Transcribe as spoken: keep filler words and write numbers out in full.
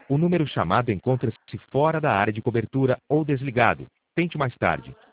O número chamado encontra-se fora da área de cobertura ou desligado. Tente mais tarde.